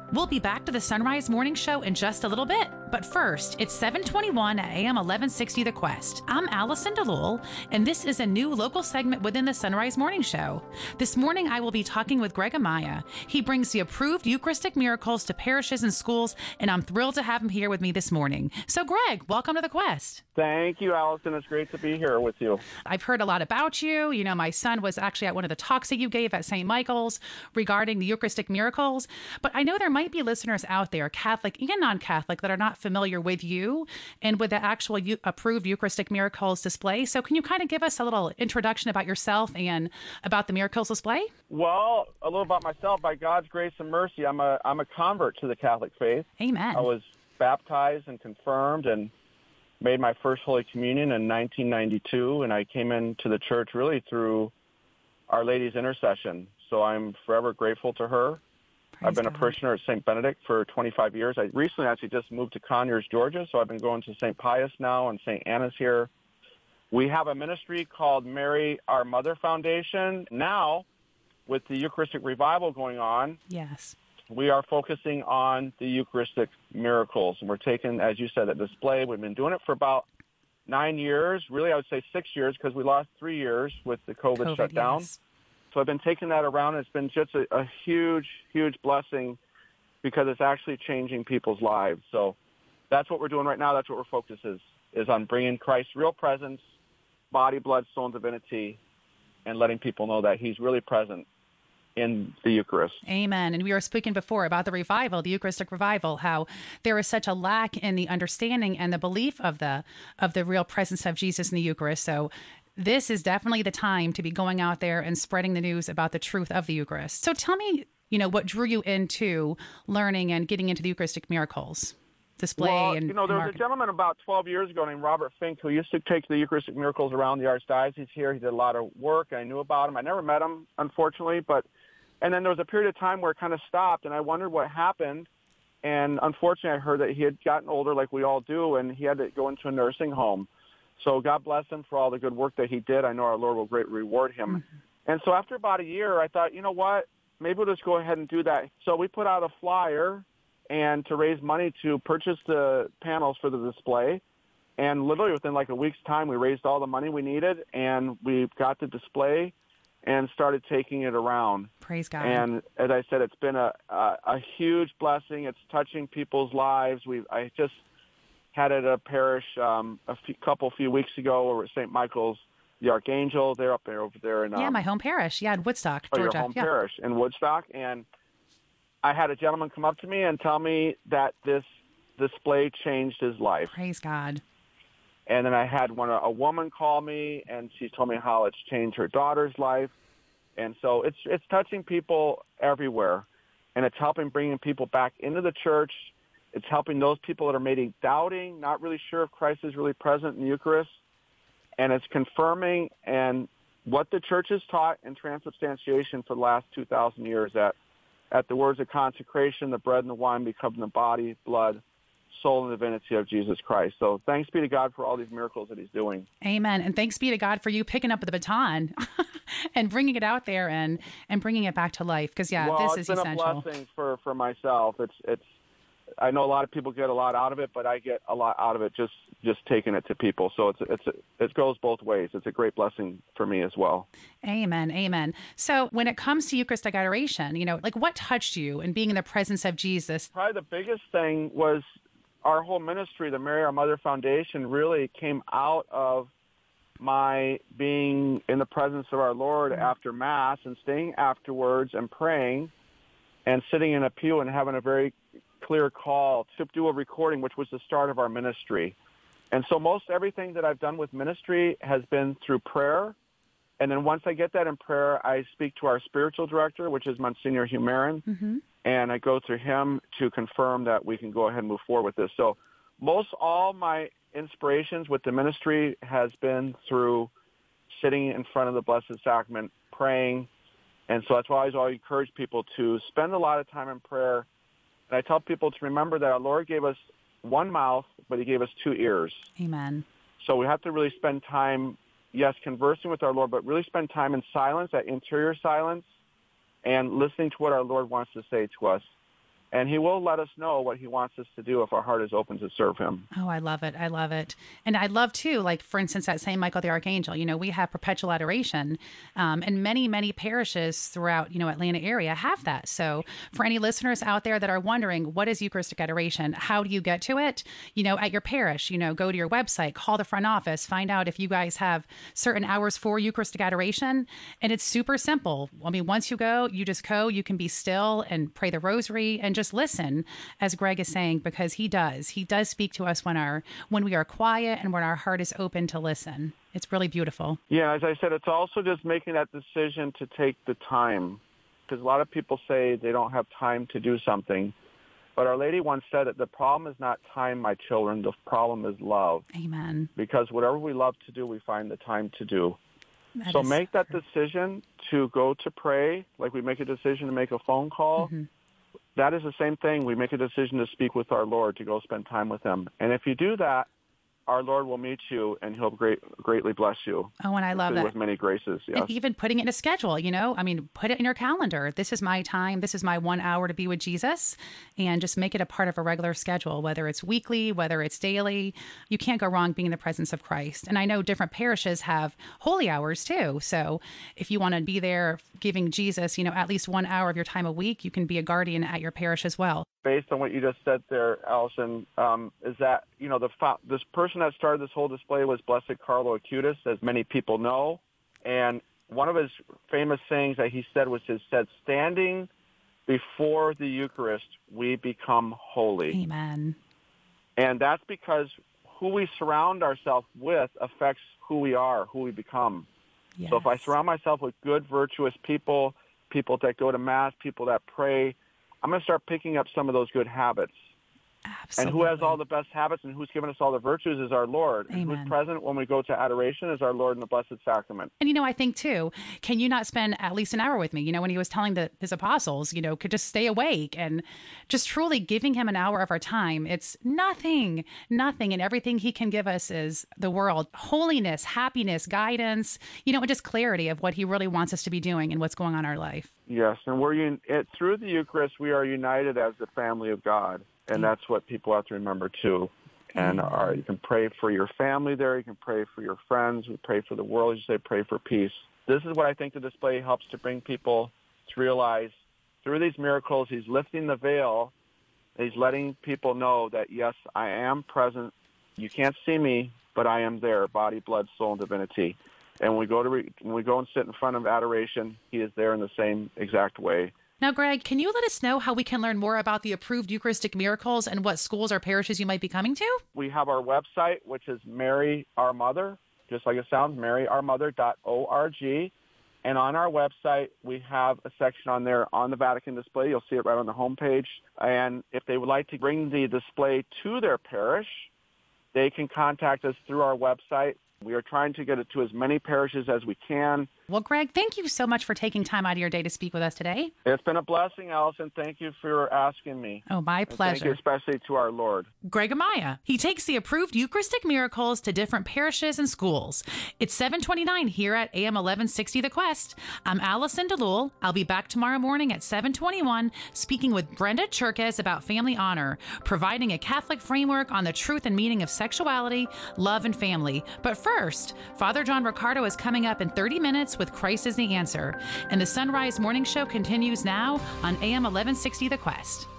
We'll be back to the Sunrise Morning Show in just a little bit. But first, it's 7:21 at AM 1160 The Quest. I'm Allison DeLull, and this is a new local segment within the Sunrise Morning Show. This morning, I will be talking with Greg Amaya. He brings the approved Eucharistic miracles to parishes and schools, and I'm thrilled to have him here with me this morning. So, Greg, welcome to The Quest. Thank you, Allison. It's great to be here with you. I've heard a lot about you. You know, my son was actually at one of the talks that you gave at St. Michael's regarding the Eucharistic miracles. But I know there might be listeners out there, Catholic and non-Catholic, that are not familiar with you and with the actual approved Eucharistic miracles display. So can you kind of give us a little introduction about yourself and about the miracles display? Well, a little about myself. By God's grace and mercy, I'm a convert to the Catholic faith. Amen. I was baptized and confirmed and made my first Holy Communion in 1992, and I came into the church really through Our Lady's intercession. So I'm forever grateful to her. I've been a parishioner at St. Benedict for 25 years. I recently actually just moved to Conyers, Georgia, so I've been going to St. Pius now, and St. Anna's here. We have a ministry called Mary, Our Mother Foundation. Now, with the Eucharistic revival going on, yes, we are focusing on the Eucharistic miracles. And we're taking, as you said, a display. We've been doing it for about 9 years. Really, I would say 6 years because we lost 3 years with the COVID shutdown. Yes. So I've been taking that around. It's been just a huge, huge blessing because it's actually changing people's lives. So that's what we're doing right now. That's what our focus is on bringing Christ's real presence, body, blood, soul, and divinity, and letting people know that he's really present in the Eucharist. Amen. And we were speaking before about the revival, the Eucharistic revival, how there is such a lack in the understanding and the belief of the real presence of Jesus in the Eucharist. So this is definitely the time to be going out there and spreading the news about the truth of the Eucharist. So tell me, what drew you into learning and getting into the Eucharistic miracles display? Well, and there was a gentleman about 12 years ago named Robert Fink who used to take the Eucharistic miracles around the Archdiocese here. He did a lot of work. I knew about him. I never met him, unfortunately, and then there was a period of time where it kind of stopped, and I wondered what happened. And unfortunately, I heard that he had gotten older like we all do, and he had to go into a nursing home. So God bless him for all the good work that he did. I know our Lord will greatly reward him. Mm-hmm. And so after about a year, I thought, you know what, maybe we'll just go ahead and do that. So we put out a flyer and to raise money to purchase the panels for the display. And literally within like a week's time, we raised all the money we needed, and we got the display and started taking it around. Praise God. And as I said, it's been a huge blessing. It's touching people's lives. I just had it at a parish a few weeks ago over at St. Michael's, the Archangel. They're up there over there in my home parish. Yeah, in Woodstock, Georgia. Your home parish in Woodstock. And I had a gentleman come up to me and tell me that this display changed his life. Praise God. And then I had a woman call me, and she told me how it's changed her daughter's life. And so it's touching people everywhere, and it's helping bringing people back into the church. It's helping those people that are maybe doubting, not really sure if Christ is really present in the Eucharist. And it's confirming and what the church has taught in transubstantiation for the last 2,000 years, that at the words of consecration, the bread and the wine become the body, blood, soul, and divinity of Jesus Christ. So thanks be to God for all these miracles that he's doing. Amen. And thanks be to God for you picking up the baton and bringing it out there and bringing it back to life. Because, this is essential. It's been a blessing for myself. It's I know a lot of people get a lot out of it, but I get a lot out of it just taking it to people. So it goes both ways. It's a great blessing for me as well. Amen. Amen. So when it comes to Eucharistic adoration, what touched you in being in the presence of Jesus? Probably the biggest thing was our whole ministry, the Mary Our Mother Foundation, really came out of my being in the presence of our Lord after Mass and staying afterwards and praying and sitting in a pew and having a very clear call to do a recording, which was the start of our ministry. And so most everything that I've done with ministry has been through prayer. And then once I get that in prayer, I speak to our spiritual director, which is Monsignor Humarin, and I go through him to confirm that we can go ahead and move forward with this. So all my inspirations with the ministry has been through sitting in front of the Blessed Sacrament, praying. And so that's why I always encourage people to spend a lot of time in prayer. And I tell people to remember that our Lord gave us one mouth, but he gave us 2 ears. Amen. So we have to really spend time, yes, conversing with our Lord, but really spend time in silence, that interior silence, and listening to what our Lord wants to say to us. And he will let us know what he wants us to do if our heart is open to serve him. Oh, I love it. I love it. And I love too, like for instance, that St. Michael the Archangel, we have perpetual adoration, and many, many parishes throughout, Atlanta area have that. So for any listeners out there that are wondering, what is Eucharistic adoration? How do you get to it? At your parish, go to your website, call the front office, find out if you guys have certain hours for Eucharistic adoration. And it's super simple. I mean, once you go, you just go, you can be still and pray the rosary and just listen, as Greg is saying, because he does speak to us when we are quiet and when our heart is open to listen. It's really beautiful. Yeah, as I said, it's also just making that decision to take the time, because a lot of people say they don't have time to do something. But Our Lady once said that the problem is not time, my children. The problem is love. Amen. Because whatever we love to do, we find the time to do. So make that decision to go to pray, like we make a decision to make a phone call. Mm-hmm. That is the same thing. We make a decision to speak with our Lord, to go spend time with him. And if you do that, our Lord will meet you, and he'll greatly bless you. Oh, and I love that. With many graces, yes. And even putting it in a schedule, put it in your calendar. This is my time. This is my 1 hour to be with Jesus, and just make it a part of a regular schedule, whether it's weekly, whether it's daily. You can't go wrong being in the presence of Christ. And I know different parishes have holy hours too. So if you want to be there giving Jesus, at least 1 hour of your time a week, you can be a guardian at your parish as well. Based on what you just said there, Allison, is that, this person that started this whole display was Blessed Carlo Acutis, as many people know. And one of his famous sayings that he said standing before the Eucharist, we become holy. Amen. And that's because who we surround ourselves with affects who we are, who we become. Yes. So if I surround myself with good, virtuous people that go to Mass, people that pray, I'm going to start picking up some of those good habits. Absolutely. And who has all the best habits and who's given us all the virtues is our Lord. Amen. And who's present when we go to adoration is our Lord in the Blessed Sacrament. And, I think, too, can you not spend at least an hour with me? When he was telling his apostles, could just stay awake and just truly giving him an hour of our time. It's nothing. And everything he can give us is the world. Holiness, happiness, guidance, and just clarity of what he really wants us to be doing and what's going on in our life. Yes, and through the Eucharist, we are united as the family of God. And that's what people have to remember, too. And you can pray for your family there. You can pray for your friends. We pray for the world. You say pray for peace. This is what I think the display helps to bring people to realize. Through these miracles, he's lifting the veil. He's letting people know that, yes, I am present. You can't see me, but I am there, body, blood, soul, and divinity. And when we go and sit in front of adoration, he is there in the same exact way. Now, Greg, can you let us know how we can learn more about the approved Eucharistic miracles and what schools or parishes you might be coming to? We have our website, which is Mary Our Mother, just like it sounds, maryourmother.org. And on our website, we have a section on there on the Vatican display. You'll see it right on the homepage. And if they would like to bring the display to their parish, they can contact us through our website. We are trying to get it to as many parishes as we can. Well, Greg, thank you so much for taking time out of your day to speak with us today. It's been a blessing, Allison. Thank you for asking me. Oh, my pleasure. And thank you especially to our Lord. Greg Amaya. He takes the approved Eucharistic miracles to different parishes and schools. It's 7:29 here at AM 1160 The Quest. I'm Allison DeLuel. I'll be back tomorrow morning at 7:21 speaking with Brenda Cherkes about family honor, providing a Catholic framework on the truth and meaning of sexuality, love, and family. But first, Father John Riccardo is coming up in 30 minutes with Christ is the Answer. And the Sunrise Morning Show continues now on AM 1160 The Quest.